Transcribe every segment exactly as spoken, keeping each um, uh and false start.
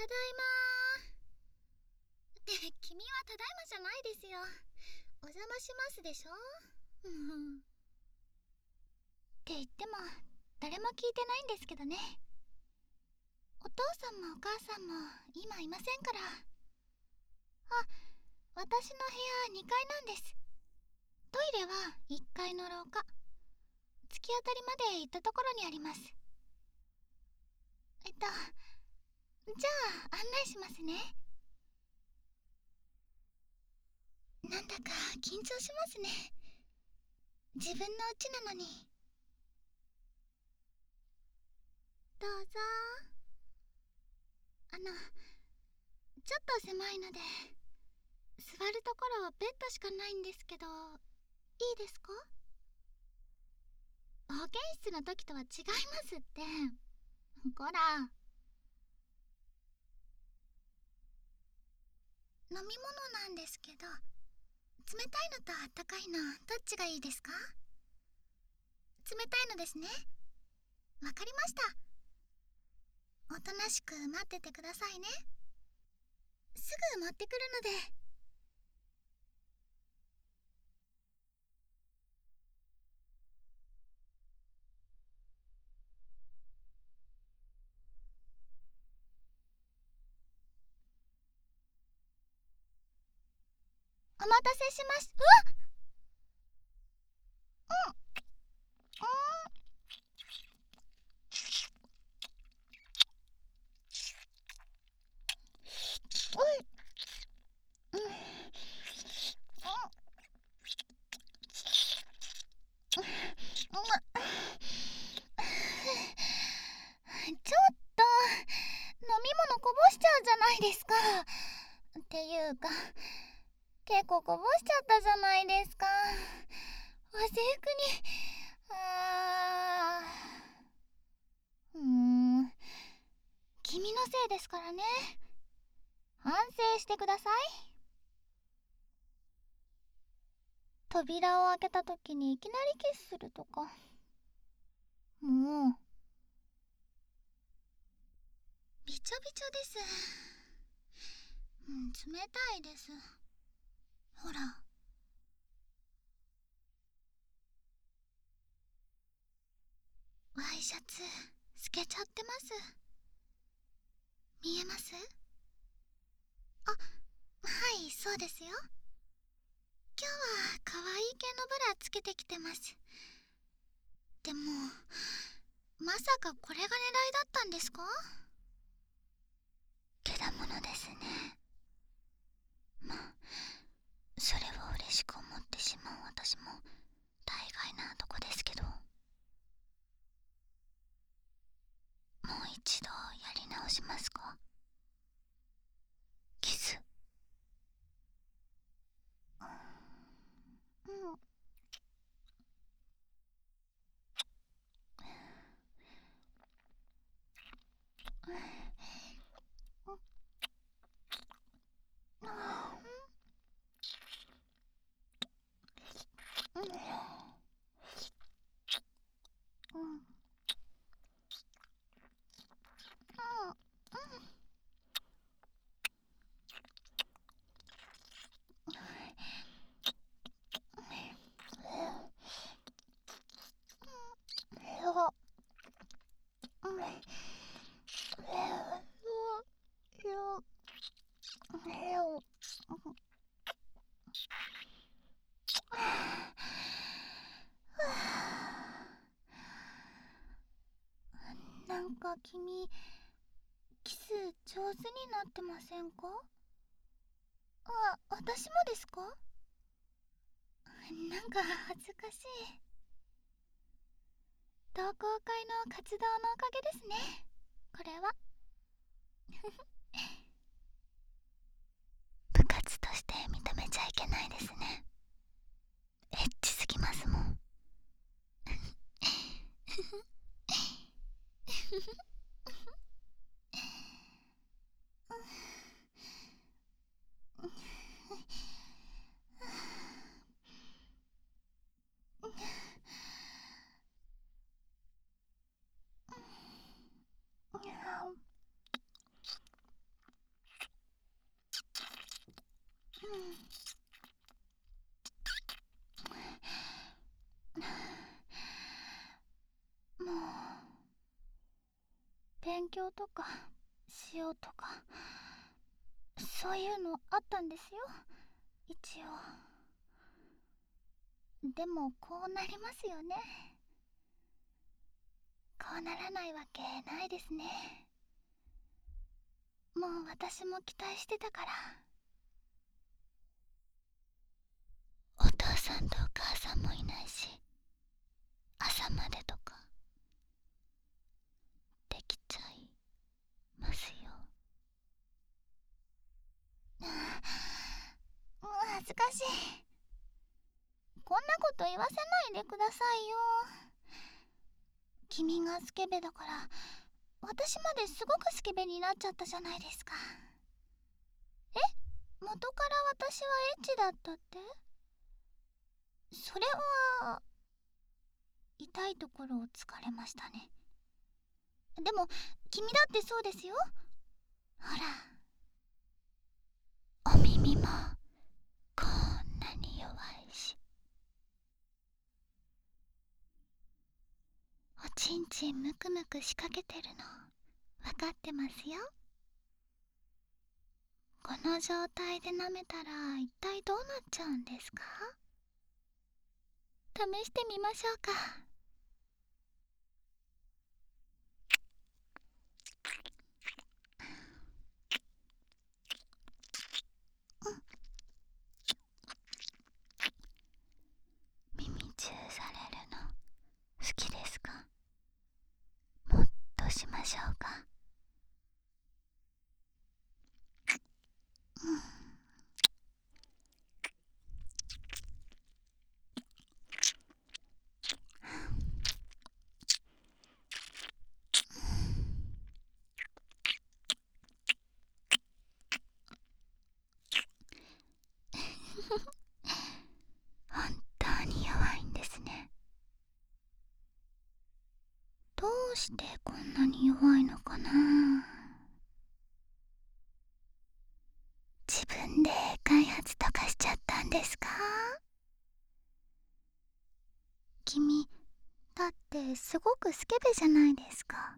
ただいまー。って君はただいまじゃないですよ。お邪魔しますでしょ。うんって言っても誰も聞いてないんですけどね。お父さんもお母さんも今いませんから。あ、私の部屋にかいなんです。トイレはいっかいの廊下、突き当たりまで行ったところにあります。えっとじゃあ案内しますね。なんだか緊張しますね。自分の家なのに。どうぞ。あのちょっと狭いので座るところベッドしかないんですけど、いいですか？保健室の時とは違いますって。こら。飲み物なんですけど、冷たいのとあったかいのどっちがいいですか？冷たいのですね。わかりました。おとなしく待っててくださいね。すぐ持ってくるので。お待たせしまし。うわっ。うん。うん。うん。ちょっと飲み物こぼしちゃうじゃないですか。っていうか結構こぼしちゃったじゃないですか。お制服に。あーうーん君のせいですからね。反省してください。扉を開けた時にいきなりキスするとか、もうびちょびちょです。うん、冷たいです。ほら。ワイシャツ透けちゃってます。見えます？あ、はい、そうですよ。今日は可愛い系のブラつけてきてます。でもまさかこれが狙いだったんですか？けだものですね。まあそれを嬉しく思ってしまう私も大概なとこですけど、もう一度やり直しますか？キス。うん。うん。うん。なんか君キス上手になってませんか？あ、私もですか？なんか恥ずかしい。同好会の活動のおかげですね、これは。部活として認めちゃいけないですね。エッチすぎますもん。 勉強とかしようとか、そういうのあったんですよ、一応。でもこうなりますよね。こうならないわけないですね。もう私も期待してたから。お父さんとお母さんもいないし、朝までとかできちゃいますよ。もう恥ずかしい。こんなこと言わせないでくださいよ。君がスケベだから私まですごくスケベになっちゃったじゃないですか。え、元から私はエッチだったって？それは痛いところを突かれましたね。でも君だってそうですよ。ほら、お耳もこんなに弱いし、おちんちんむくむく仕掛けてるの分かってますよ。この状態で舐めたら一体どうなっちゃうんですか？試してみましょうか。耳チューされるの好きですか？もっとしましょうか。うん、本当に弱いんですね。どうしてこんなに弱いのかな。自分で開発とかしちゃったんですか？君だってすごくスケベじゃないですか。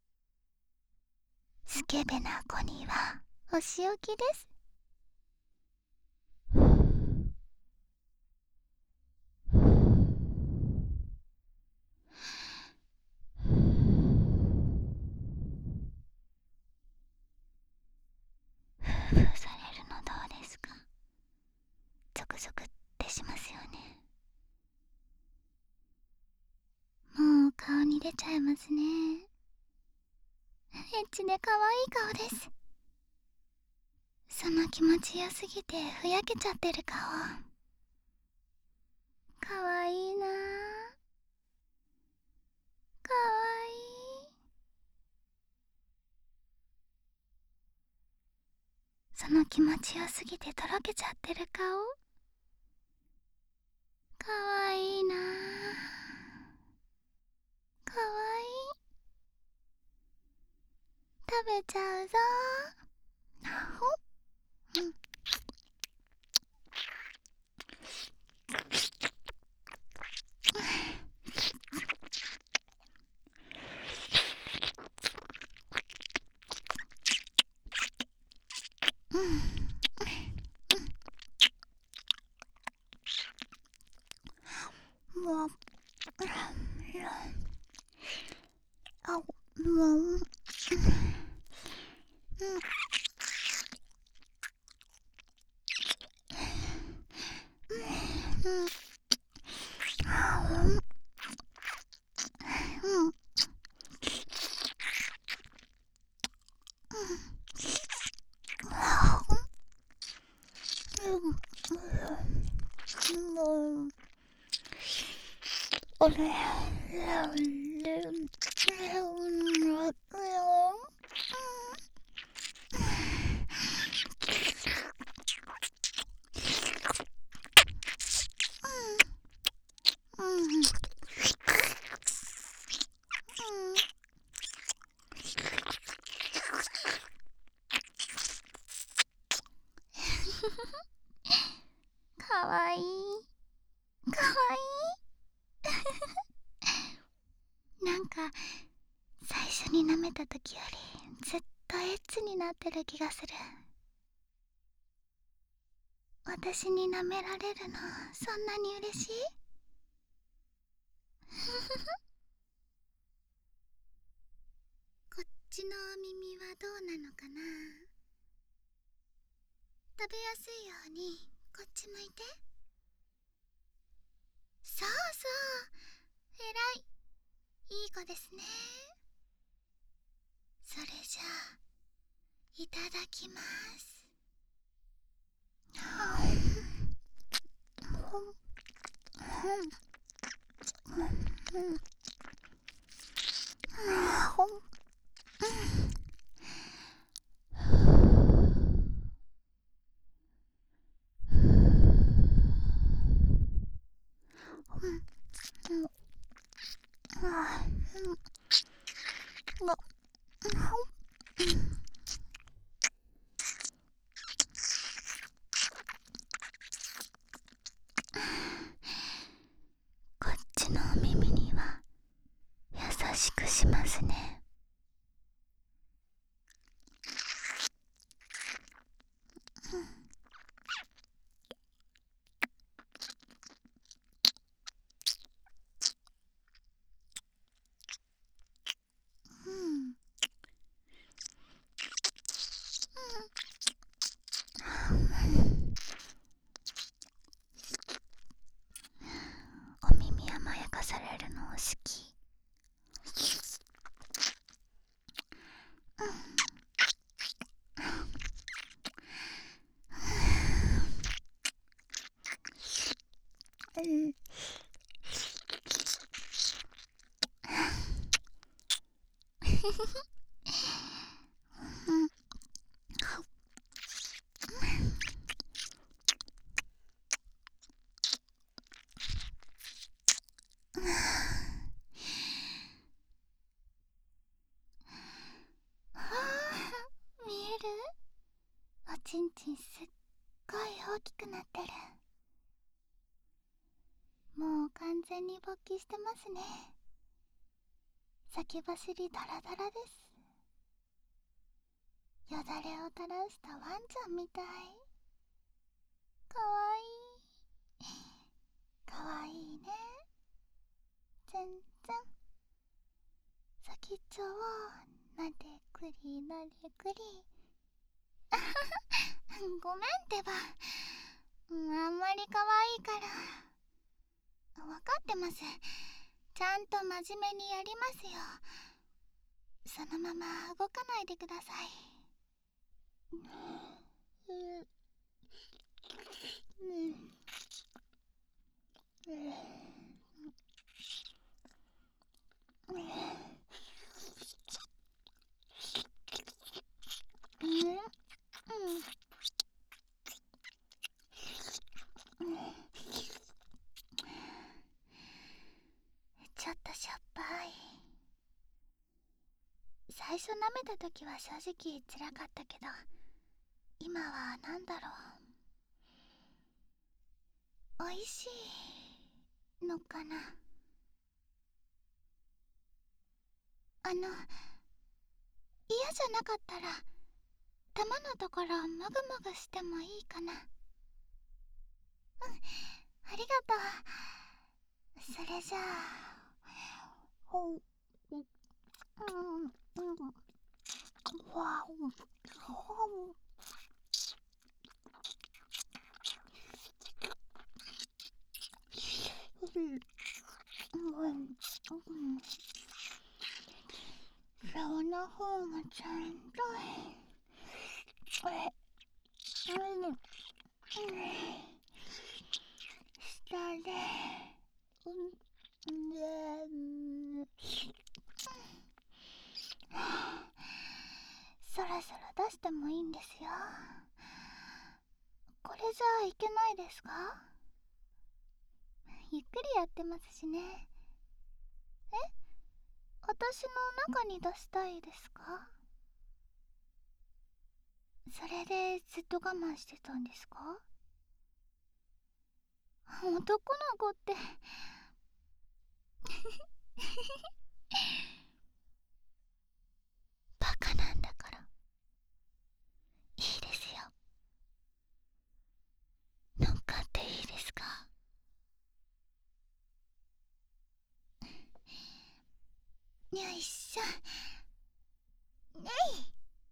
スケベな子にはお仕置きです。ふうふうされるのどうですか？ゾクゾクってしますよね。もう顔に出ちゃいますね。エッチで可愛い顔です。その気持ちよすぎてふやけちゃってる顔、かわいいなあ。かわいい。その気持ちよすぎてとろけちゃってる顔、かわいいなあ。かわいい。食べちゃうぞ。ほっ、うん。うん、もう、あ、もう、うん、うん、うん、もう、あれ、うん、かわいい。かわいい。 初に舐めた時よりずっとエッチになってる気がする。私に舐められるのそんなに嬉しい？こっちのお耳はどうなのかな。食べやすいようにこっち向いて。そうそう、えらいいい子ですね。それじゃあいただきます。こっちのお耳には優しくしますね。うん、お耳甘やかされるの好き。うん、見える？おちんちんすっごい大きくなってる。もう完全に勃起してますね。先走りダラダラです。よだれを垂らしたワンちゃんみたい。かわいい。かわいいね。全然。先っちょをなでくりなでくり。あはは、ごめんってば。うん、あんまりかわいいから。わかってます。ちゃんと真面目にやりますよ。そのまま動かないでください。うん、うん、うん、うん、ちょっとしょっぱい。最初舐めた時は正直辛かったけど、今はなんだろう、おいしいのかな。あの、嫌じゃなかったら玉のところもぐもぐしてもいいかな。うん、ありがとう。それじゃあ、ほう、うん、うん、わお、ほう、うん、うん、顔の方もちゃんと、え、うん、うん、下で、うん、で、うん、そろそろ出してもいいんですよ。これじゃいけないですか？ゆっくりやってますしね。え、私の中に出したいですか？それでずっと我慢してたんですか？男の子ってよいしょ。ねい。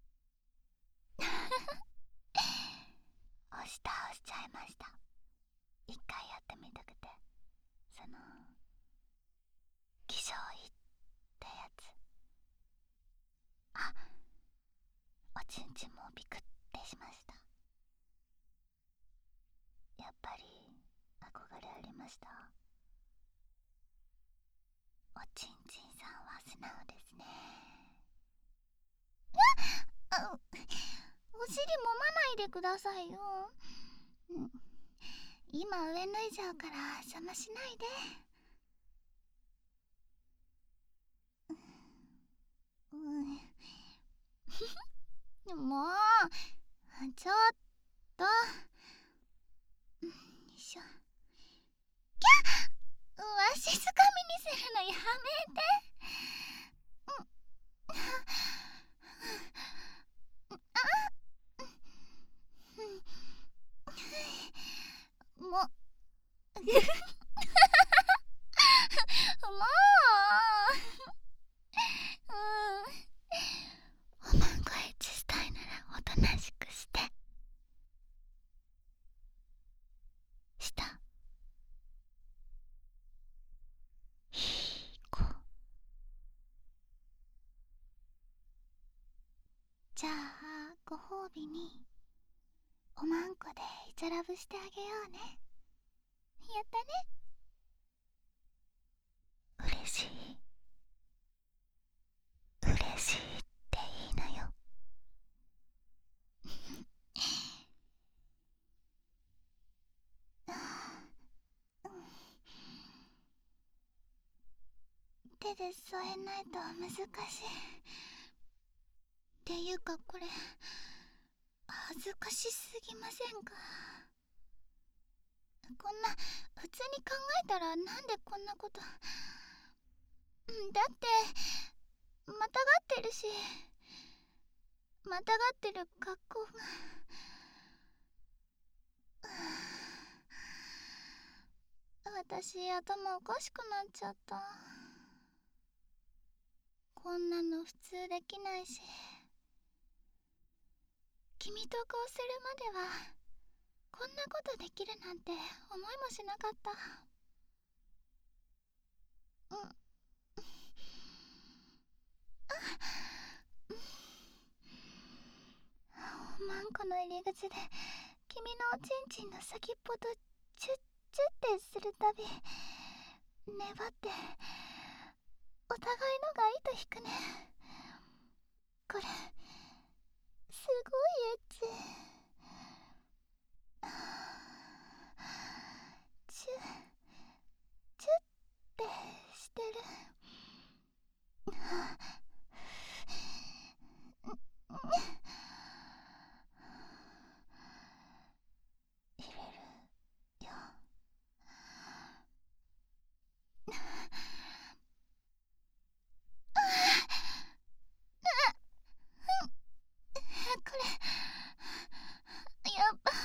押した押しちゃいました。一回やってみたくて、その気象いってやつ。あ、おちんちんもビクってしました。やっぱり憧れありました。おちんちんさんは素直ですね。あっ、お尻揉まないでくださいよ。うん、今上脱いじゃうから邪魔しないで。うん、もうちょっと、よいしょ。キャッ、わしづかみにするのやめて。もうもうおまんこエッチしたいならおとなしくして。したひーこ。じゃあご褒美におまんこでイチャラブしてあげようね。やったね。嬉しい嬉しいっていいのよ。手で添えないと難しい。っていうかこれ恥ずかしすぎませんか？こんな普通に考えたらなんでこんなこと。だってまたがってるし、またがってる格好が私頭おかしくなっちゃった。こんなの普通できないし、君とこうするまではこんなことできるなんて思いもしなかった。うん。おまんこの入り口で君のおちんちんの先っぽとチュッチュッてするたび粘ってお互いのが糸引くね。これすごいエッチ。チュッチュッてしてる。入れるよ。これやっぱ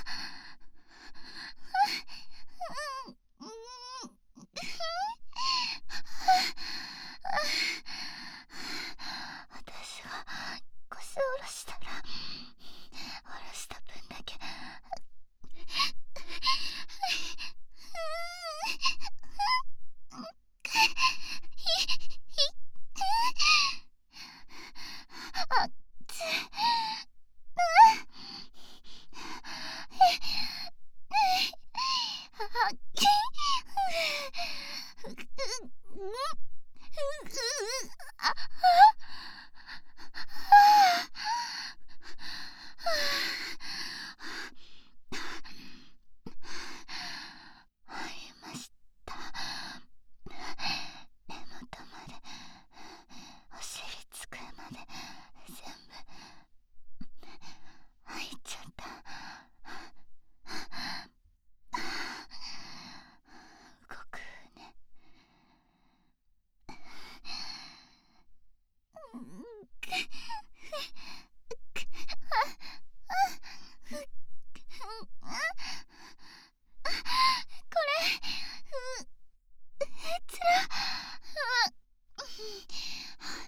私が腰を下ろしたら下ろした分だけあっつ入りました。根元までお尻つくまで全部入っちゃった。動くね。これつら。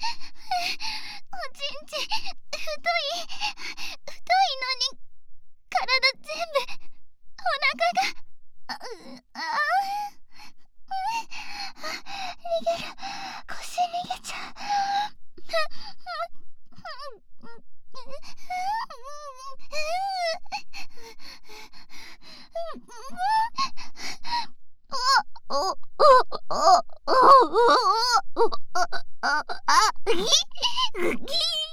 おちんちん太い太いのに体全部お腹がうああ逃げる腰逃げちゃうおおおおおおあぎぎ手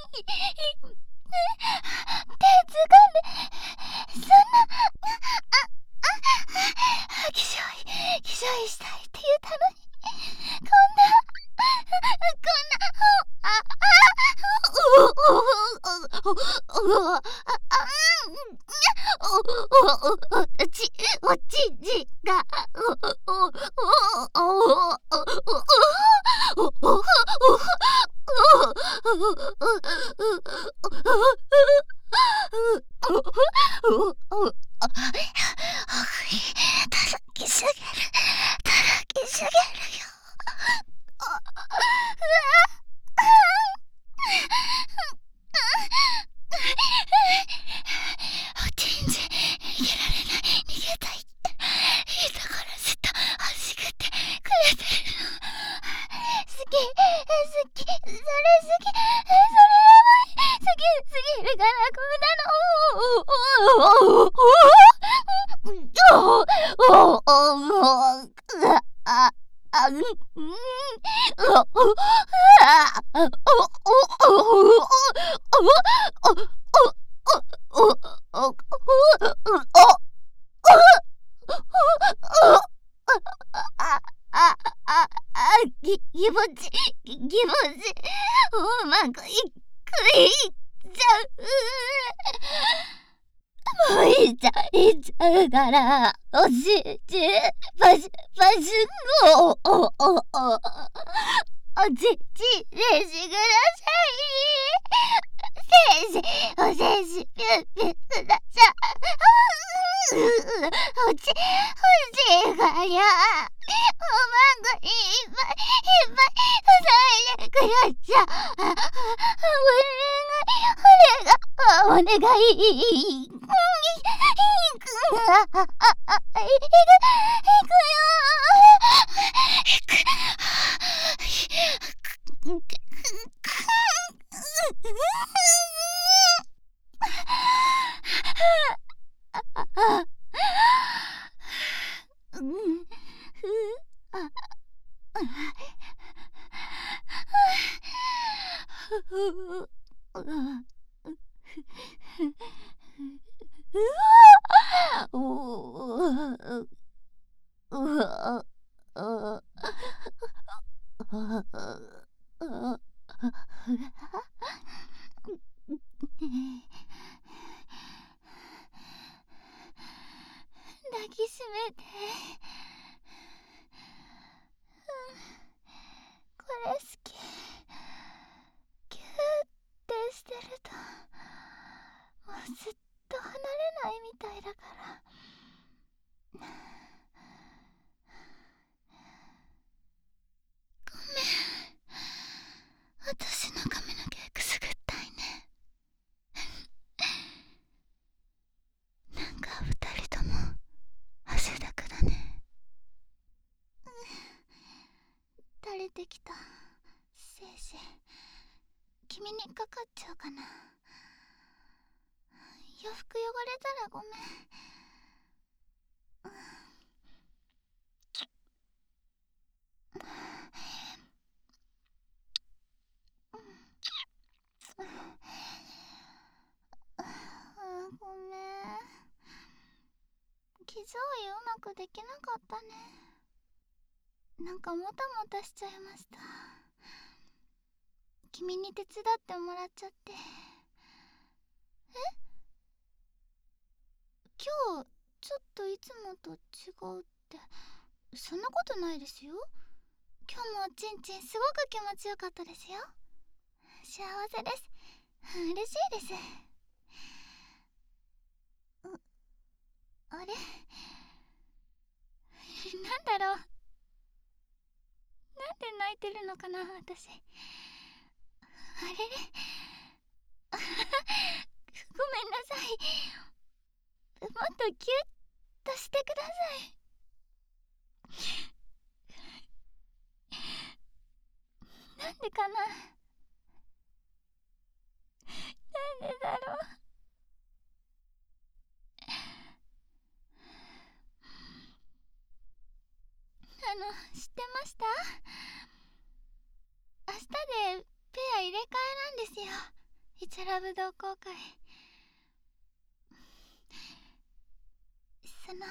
つかんでそんなああ気象医気象医したいって言ったのにこんなこんなああおおおおあおおおちおちんちがおおおおおおおぎ、ぎぼち、ぎぼち、うまくいくいっちゃう。もういっちゃう、いっちゃうから、おしち、ばし、ばし、お、お、お、お、おちち、れしください。せいし、おせいし、ぴゅぴゅください。おち、おちがりゃ、おまんごいっぱい、いっぱい、さいでください。お願い、お願い、お願い。いく、いくよ。いく。抱きしめて。これ好き。キューってしてるともうずっと離れないみたいだから。ごめん、私の髪の毛くすぐったいね。なんか二人とも汗だくだね。垂れてきた精子、君にかかっちゃうかな。洋服汚れたらごめん。ごめん、傷をうまくできなかったね。なんかもたもたしちゃいました。君に手伝ってもらっちゃって。え？今日ちょっといつもと違うって、そんなことないですよ。今日もおちんちんすごく気持ちよかったですよ。幸せです。嬉しいです。うあれなんだろう、なんで泣いてるのかな私。 あれれごめんなさい。もっとキュッとしてください。なんでかな。なんでだろう。あの、知ってました？明日でペア入れ替えなんですよ。イチャラブ同好会。その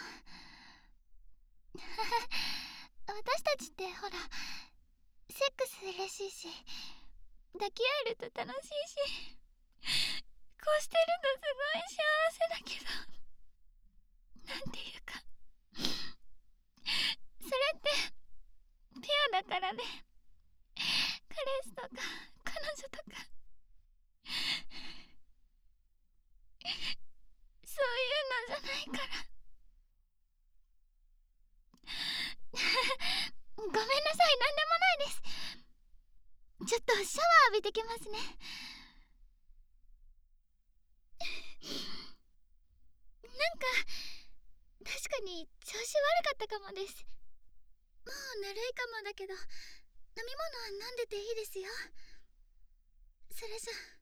私たちってほら、セックス嬉しいし、抱き合えると楽しいし、こうしてるとすごい幸せだけど、なんていうか、それってペアだからね。彼氏とか彼女とかそういうのじゃないから。ごめんなさい、なんでもないです。ちょっとシャワー浴びてきますね。なんか確かに調子悪かったかもです。もうぬるいかもだけど、飲み物は飲んでていいですよ。それじゃ。